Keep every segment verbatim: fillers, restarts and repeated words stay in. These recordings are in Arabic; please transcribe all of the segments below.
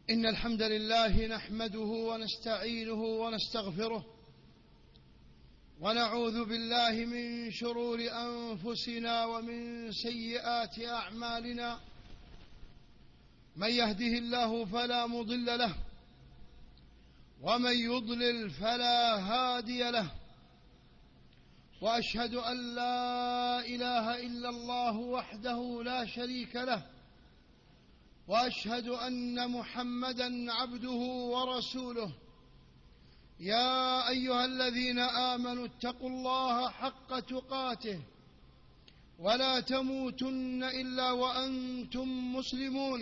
إن الحمد لله نحمده ونستعينه ونستغفره ونعوذ بالله من شرور أنفسنا ومن سيئات أعمالنا. من يهده الله فلا مضل له ومن يضلل فلا هادي له، وأشهد أن لا إله إلا الله وحده لا شريك له، وأشهد أن محمدًا عبده ورسوله. يا أيها الذين آمنوا اتقوا الله حق تقاته ولا تموتن إلا وأنتم مسلمون.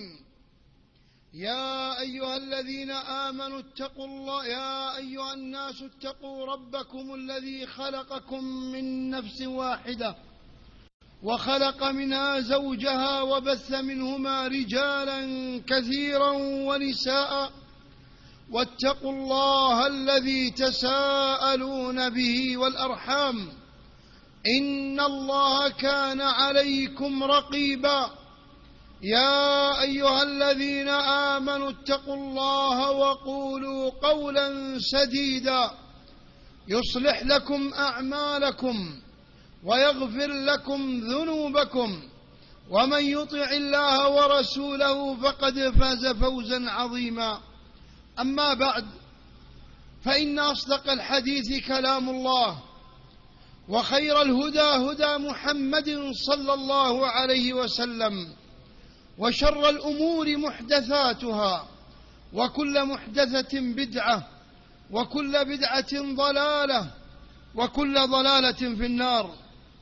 يا أيها الذين آمنوا اتقوا الله يا أيها الناس اتقوا ربكم الذي خلقكم من نفس واحدة وخلق منها زوجها وبث منهما رجالا كثيرا ونساء، واتقوا الله الذي تساءلون به والأرحام إن الله كان عليكم رقيبا. يا أيها الذين آمنوا اتقوا الله وقولوا قولا سديدا يصلح لكم أعمالكم ويغفر لكم ذنوبكم، ومن يطع الله ورسوله فقد فاز فوزا عظيما. أما بعد، فإن أصدق الحديث كلام الله، وخير الهدى هدى محمد صلى الله عليه وسلم، وشر الأمور محدثاتها، وكل محدثة بدعة، وكل بدعة ضلالة، وكل ضلالة في النار.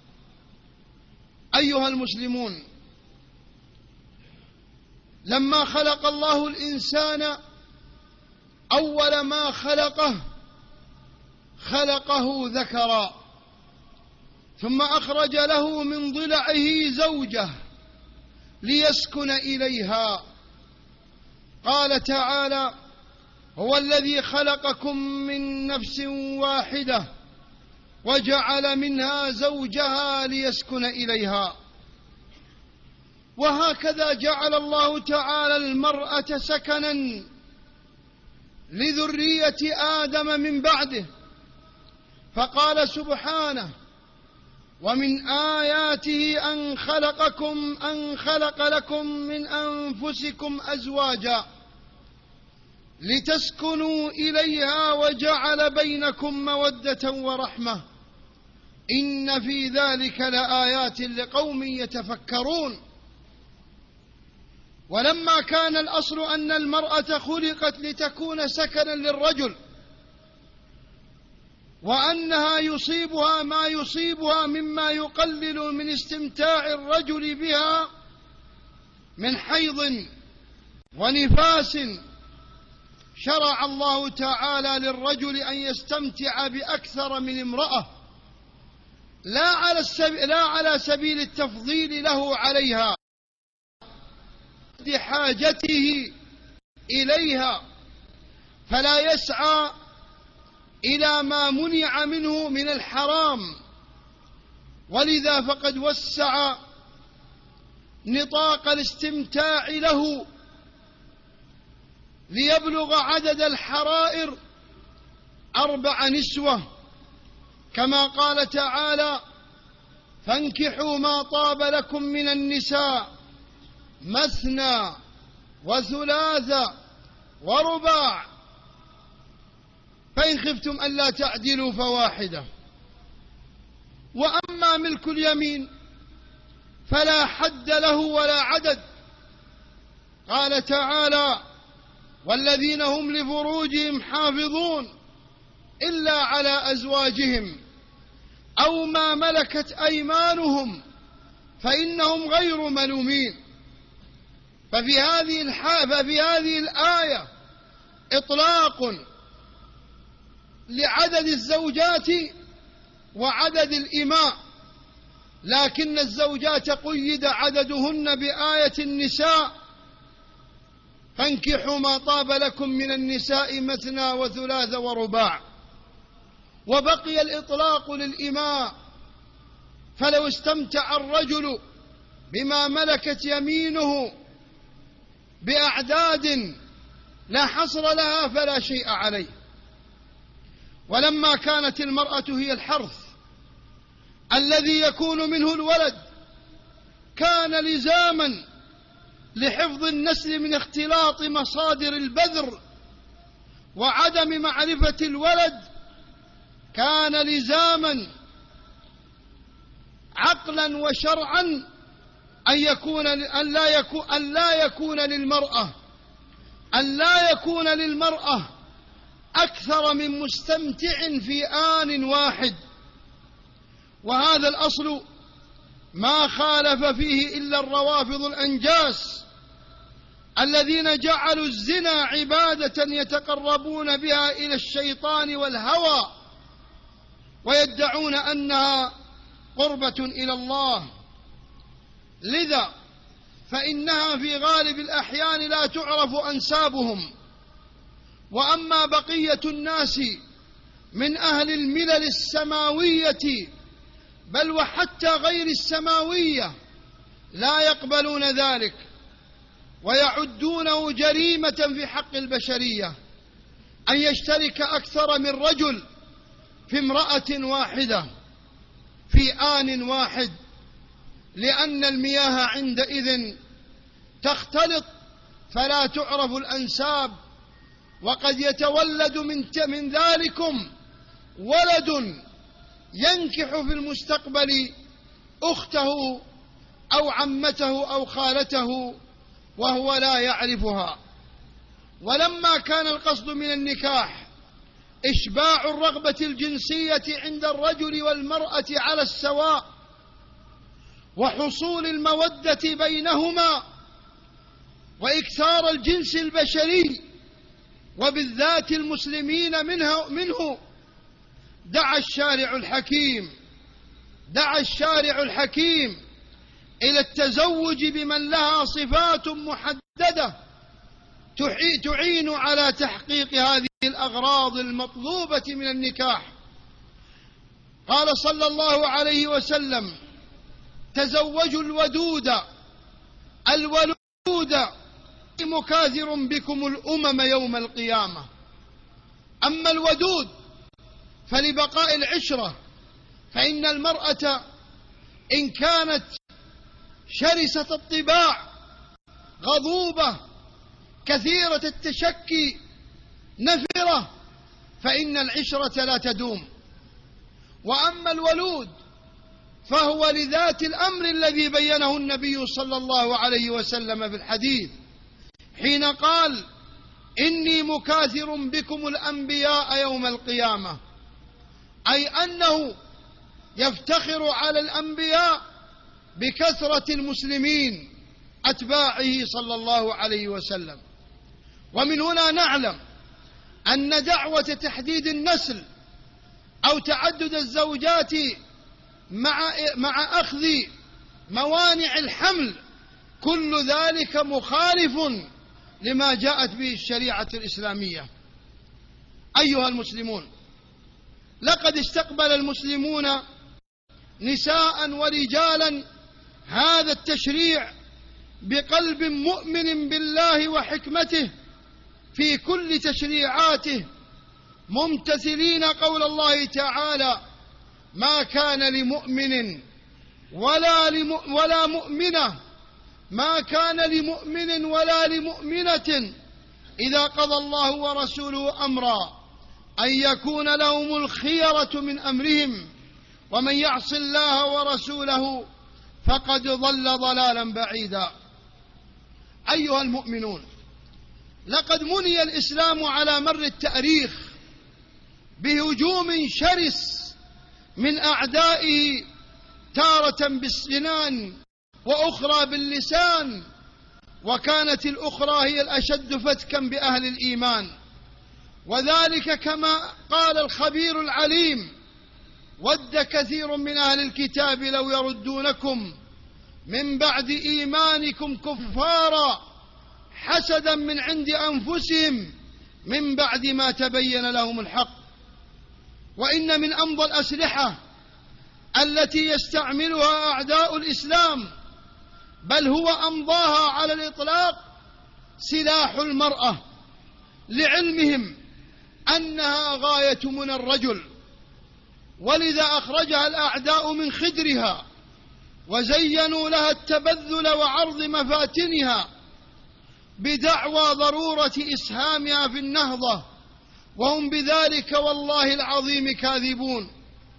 أيها المسلمون، لما خلق الله الإنسان أول ما خلقه خلقه ذكرا، ثم أخرج له من ضلعه زوجه ليسكن إليها. قال تعالى: هو الذي خلقكم من نفس واحدة وجعل منها زوجها ليسكن إليها. وهكذا جعل الله تعالى المرأة سكنا لذرية آدم من بعده، فقال سبحانه: ومن آياته أن خلقكم أن خلق لكم من أنفسكم أزواجا لتسكنوا إليها وجعل بينكم مودة ورحمة إن في ذلك لآيات لقوم يتفكرون. ولما كان الأصل أن المرأة خلقت لتكون سكنا للرجل، وأنها يصيبها ما يصيبها مما يقلل من استمتاع الرجل بها من حيض ونفاس، شرع الله تعالى للرجل أن يستمتع بأكثر من امرأة، لا على السبيل, لا على سبيل التفضيل له عليها لحاجته إليها، فلا يسعى إلى ما منع منه من الحرام. ولذا فقد وسع نطاق الاستمتاع له ليبلغ عدد الحرائر أربع نسوة، كما قال تعالى: فانكحوا ما طاب لكم من النساء مثنى وثلاث ورباع، فإن خفتم ألا تعدلوا فواحدة. وأما ملك اليمين فلا حد له ولا عدد. قال تعالى: والذين هم لفروجهم حافظون إلا على أزواجهم أو ما ملكت أيمانهم فإنهم غير ملومين. ففي هذه الحالة في هذه الآية إطلاق لعدد الزوجات وعدد الإماء، لكن الزوجات قيد عددهن بآية النساء: فانكحوا ما طاب لكم من النساء مثنى وثلاث ورباع. وبقي الإطلاق للإماء، فلو استمتع الرجل بما ملكت يمينه بأعداد لا حصر لها فلا شيء عليه. ولما كانت المرأة هي الحرث الذي يكون منه الولد، كان لزاما لحفظ النسل من اختلاط مصادر البذر وعدم معرفة الولد، كان لزاما عقلا وشرعا أن يكون أن لا يكون أن لا يكون للمرأة أن لا يكون للمرأة أكثر من مستمتع في آن واحد. وهذا الأصل ما خالف فيه إلا الروافض الأنجاس الذين جعلوا الزنا عبادة يتقربون بها إلى الشيطان والهوى، ويدعون أنها قربة إلى الله. لذا فإنها في غالب الأحيان لا تعرف أنسابهم. وأما بقية الناس من أهل الملل السماوية بل وحتى غير السماوية لا يقبلون ذلك، ويعدونه جريمة في حق البشرية أن يشترك أكثر من رجل في امرأة واحدة في آن واحد، لأن المياه عندئذ تختلط فلا تعرف الأنساب، وقد يتولد من من ذلكم ولد ينكح في المستقبل أخته أو عمته أو خالته وهو لا يعرفها. ولما كان القصد من النكاح إشباع الرغبة الجنسية عند الرجل والمرأة على السواء وحصول المودة بينهما وإكثار الجنس البشري وبالذات المسلمين منه, منه دعا الشارع الحكيم دعا الشارع الحكيم إلى التزوج بمن لها صفات محددة تعين على تحقيق هذه الأغراض المطلوبة من النكاح. قال صلى الله عليه وسلم: تزوجوا الودود الولود مكاثر بكم الأمم يوم القيامة. أما الودود فلبقاء العشرة، فإن المرأة إن كانت شرسة الطباع غضوبة كثيرة التشكي نفرة فإن العشرة لا تدوم. وأما الولود فهو لذات الأمر الذي بينه النبي صلى الله عليه وسلم في الحديث حين قال: إني مكاثر بكم الأنبياء يوم القيامة، أي أنه يفتخر على الأنبياء بكثرة المسلمين أتباعه صلى الله عليه وسلم. ومن هنا نعلم أن دعوة تحديد النسل أو تعدد الزوجات مع مع أخذ موانع الحمل كل ذلك مخالف لما جاءت به الشريعة الإسلامية. أيها المسلمون، لقد استقبل المسلمون نساء ورجالا هذا التشريع بقلب مؤمن بالله وحكمته في كل تشريعاته، ممتثلين قول الله تعالى: ما كان لمؤمن ولا, لم ولا مؤمنة ما كان لمؤمن ولا لمؤمنة إذا قضى الله ورسوله أمرا أن يكون لهم الخيرة من أمرهم ومن يعص الله ورسوله فقد ضل ضلالا بعيدا. أيها المؤمنون، لقد مني الإسلام على مر التاريخ بهجوم شرس من أعدائه، تارة بالسنان وأخرى باللسان، وكانت الأخرى هي الأشد فتكا بأهل الإيمان. وذلك كما قال الخبير العليم: ود كثير من أهل الكتاب لو يردونكم من بعد إيمانكم كفارا حسدا من عند أنفسهم من بعد ما تبين لهم الحق. وإن من أمضى الأسلحة التي يستعملها أعداء الإسلام، بل هو أمضاها على الإطلاق، سلاح المرأة لعلمهم أنها غاية من الرجل، ولذا أخرجها الأعداء من خدرها وزينوا لها التبذل وعرض مفاتنها بدعوى ضرورة إسهامها في النهضة، وهم بذلك والله العظيم كاذبون.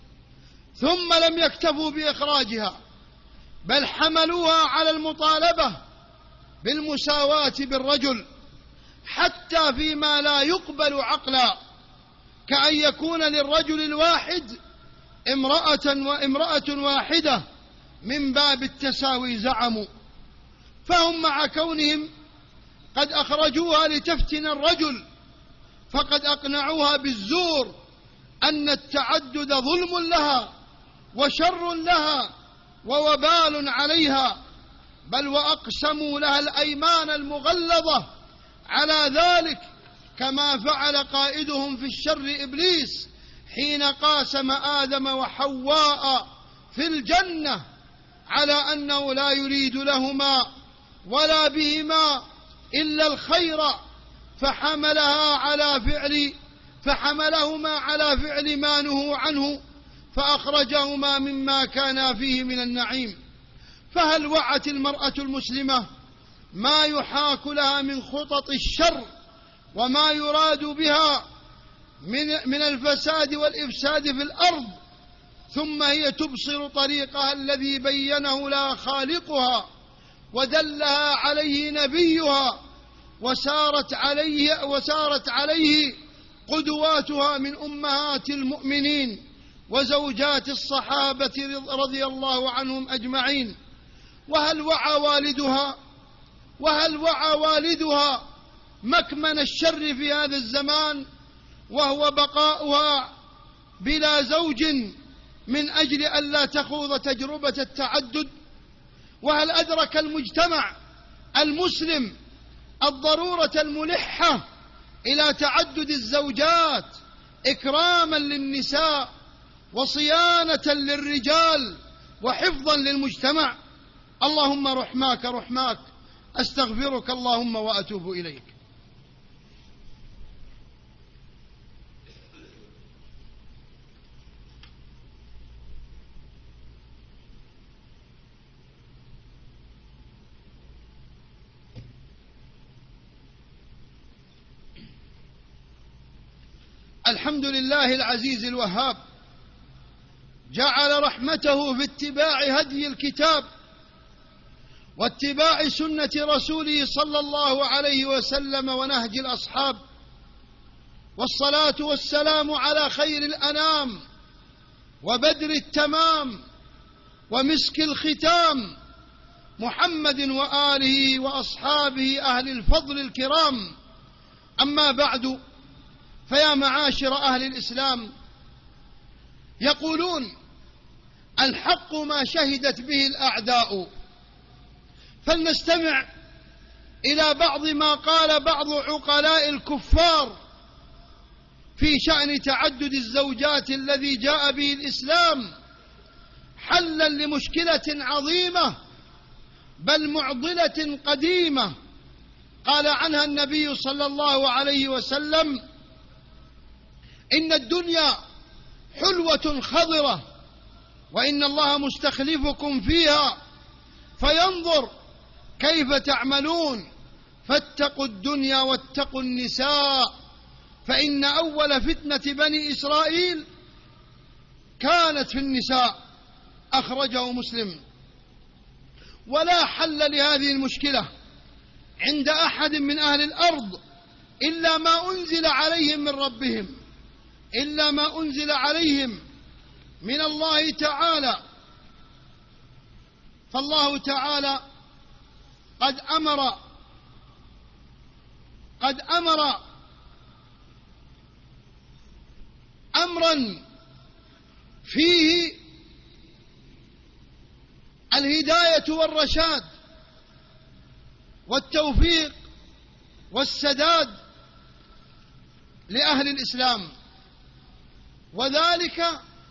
ثم لم يكتفوا بإخراجها، بل حملوها على المطالبة بالمساواة بالرجل حتى فيما لا يقبل عقلا، كأن يكون للرجل الواحد امرأة وامرأة واحدة من باب التساوي زعموا. فهم مع كونهم قد أخرجوها لتفتن الرجل فقد أقنعوها بالزور أن التعدد ظلم لها وشر لها ووبال عليها، بل وأقسموا لها الأيمان المغلظة على ذلك، كما فعل قائدهم في الشر إبليس حين قاسم آدم وحواء في الجنة على أنه لا يريد لهما ولا بهما إلا الخير، فحملها على فعل فحملهما على فعل ما نهوا عنه فأخرجهما مما كانا فيه من النعيم. فهل وعت المرأة المسلمة ما يحاك لها من خطط الشر وما يراد بها من, من الفساد والإفساد في الأرض، ثم هي تبصر طريقها الذي بينه لها خالقها ودلها عليه نبيها وسارت عليه, وسارت عليه قدواتها من أمهات المؤمنين وزوجات الصحابة رضي الله عنهم أجمعين؟ وهل وعى والدها وهل وعى والدها مكمن الشر في هذا الزمان وهو بقاؤها بلا زوج من أجل ألا تخوض تجربة التعدد؟ وهل أدرك المجتمع المسلم الضرورة الملحة إلى تعدد الزوجات إكراما للنساء وصيانة للرجال وحفظا للمجتمع؟ اللهم رحماك رحماك، أستغفرك اللهم وأتوب إليك. الحمد لله العزيز الوهاب، جعل رحمته في اتباع هدي الكتاب واتباع سنة رسوله صلى الله عليه وسلم ونهج الأصحاب، والصلاة والسلام على خير الأنام وبدر التمام ومسك الختام محمد وآله وأصحابه أهل الفضل الكرام. أما بعد، فيا معاشر أهل الإسلام، يقولون الحق ما شهدت به الأعداء، فلنستمع إلى بعض ما قال بعض عقلاء الكفار في شأن تعدد الزوجات الذي جاء به الإسلام حلا لمشكلة عظيمة بل معضلة قديمة. قال عنها النبي صلى الله عليه وسلم: إن الدنيا حلوة خضرة وإن الله مستخلفكم فيها فينظر كيف تعملون، فاتقوا الدنيا واتقوا النساء، فإن أول فتنة بني إسرائيل كانت في النساء. أخرجه مسلم. ولا حل لهذه المشكلة عند أحد من أهل الأرض إلا ما أنزل عليهم من ربهم، إلا ما أنزل عليهم من الله تعالى. فالله تعالى قد أمر قد أمر أمرا فيه الهداية والرشاد والتوفيق والسداد لأهل الإسلام، وذلك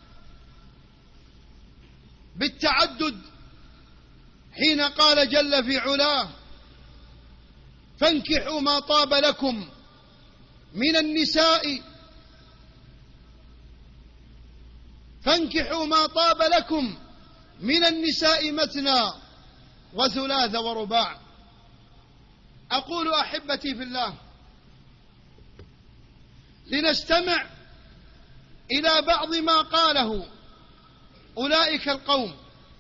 بالتعدد، حين قال جل في علاه: فانكحوا ما طاب لكم من النساء فانكحوا ما طاب لكم من النساء مثنى وثلاث ورباع. أقول أحبتي في الله، لنستمع إلى بعض ما قاله أولئك القوم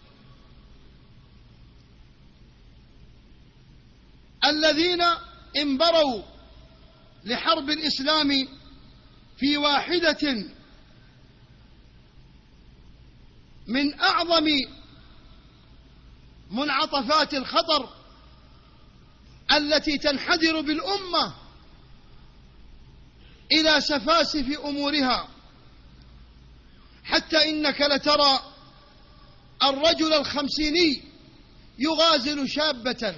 الذين انبروا لحرب الإسلام في واحدة من أعظم منعطفات الخطر التي تنحدر بالأمة إلى سفاسف أمورها، حتى إنك لترى الرجل الخمسيني يغازل شابة.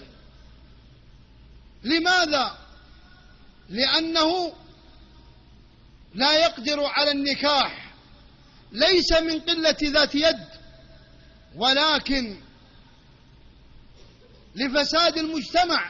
لماذا؟ لأنه لا يقدر على النكاح، ليس من قلة ذات يد، ولكن لفساد المجتمع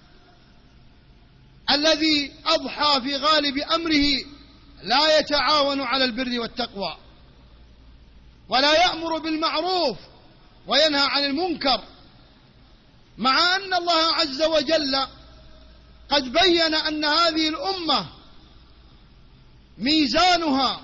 الذي أضحى في غالب أمره لا يتعاون على البر والتقوى، ولا يأمر بالمعروف وينهى عن المنكر، مع أن الله عز وجل قد بين أن هذه الأمة ميزانها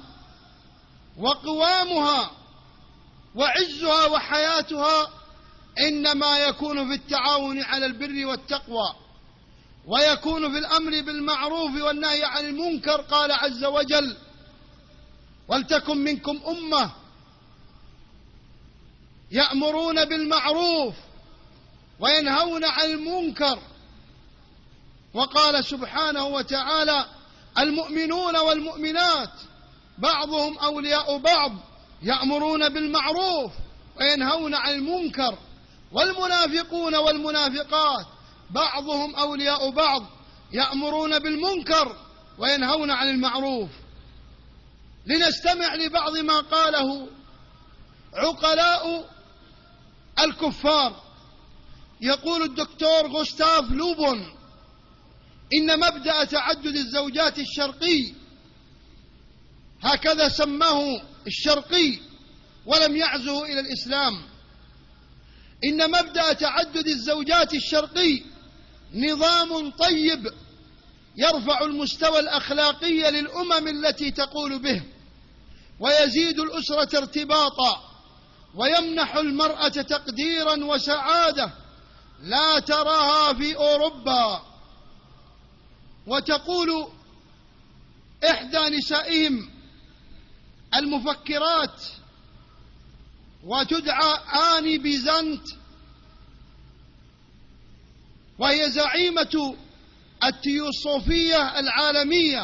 وقوامها وعزها وحياتها إنما يكون في التعاون على البر والتقوى، ويكون في الأمر بالمعروف والنهي عن المنكر. قال عز وجل: ولتكن منكم أمة يأمرون بالمعروف وينهون عن المنكر. وقال سبحانه وتعالى: المؤمنون والمؤمنات بعضهم أولياء بعض يأمرون بالمعروف وينهون عن المنكر، والمنافقون والمنافقات بعضهم أولياء بعض يأمرون بالمنكر وينهون عن المعروف. لنستمع لبعض ما قاله عقلاء الكفار. يقول الدكتور غوستاف لوبون: إن مبدأ تعدد الزوجات الشرقي، هكذا سماه الشرقي ولم يعزه إلى الإسلام، إن مبدأ تعدد الزوجات الشرقي نظام طيب يرفع المستوى الأخلاقي للأمم التي تقول به، ويزيد الأسرة ارتباطا، ويمنح المرأة تقديرا وسعادة لا تراها في أوروبا. وتقول إحدى نسائهم المفكرات وتدعى آني بيزنت، وهي زعيمة التيوصوفية العالمية،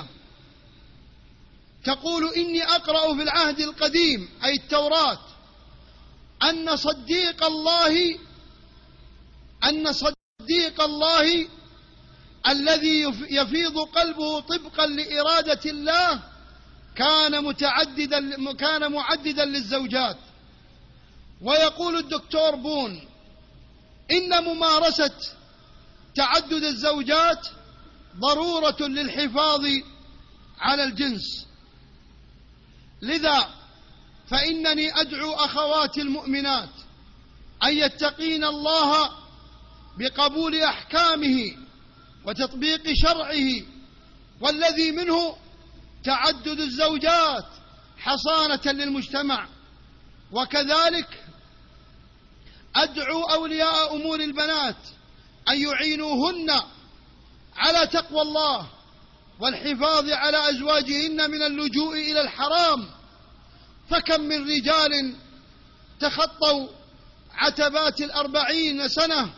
تقول: إني أقرأ في العهد القديم أي التوراة أن صديق الله أن صديق الله الذي يفيض قلبه طبقا لإرادة الله كان متعددا كان معددا للزوجات. ويقول الدكتور بون: إن ممارسة تعدد الزوجات ضرورة للحفاظ على الجنس. لذا فإنني أدعو أخواتي المؤمنات أن يتقين الله بقبول أحكامه وتطبيق شرعه، والذي منه تعدد الزوجات حصانة للمجتمع. وكذلك أدعو أولياء أمور البنات أن يعينوهن على تقوى الله والحفاظ على أزواجهن من اللجوء إلى الحرام، فكم من رجال تخطوا عتبات الأربعين سنة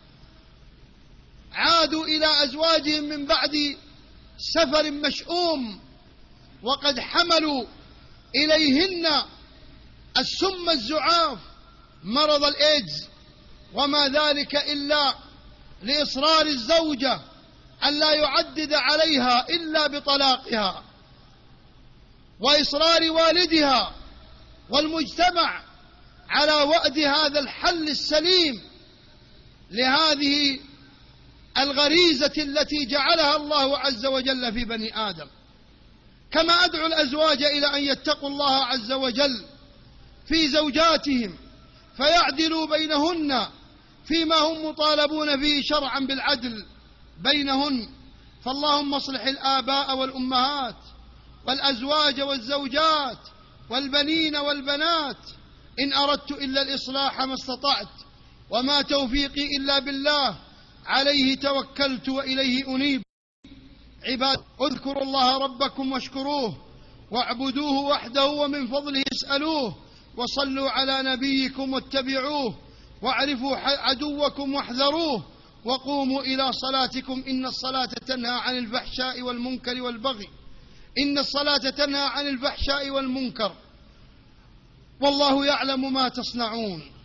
عادوا إلى أزواجهم من بعد سفر مشؤوم وقد حملوا إليهن السم الزعاف مرض الإيدز، وما ذلك إلا لإصرار الزوجة أن لا يعدد عليها إلا بطلاقها، وإصرار والدها والمجتمع على وأد هذا الحل السليم لهذه الغريزة التي جعلها الله عز وجل في بني آدم. كما أدعو الأزواج إلى أن يتقوا الله عز وجل في زوجاتهم فيعدلوا بينهن فيما هم مطالبون فيه شرعا بالعدل بينهن. فاللهم اصلح الآباء والأمهات والأزواج والزوجات والبنين والبنات، إن أردت إلا الإصلاح ما استطعت، وما توفيقي إلا بالله، عليه توكلت وإليه أنيب. عباد، اذكروا الله ربكم واشكروه واعبدوه وحده ومن فضله اسألوه، وصلوا على نبيكم واتبعوه، واعرفوا عدوكم واحذروه، وقوموا إلى صلاتكم إن الصلاة تنهى عن الفحشاء والمنكر والبغي إن الصلاة تنهى عن الفحشاء والمنكر والله يعلم ما تصنعون.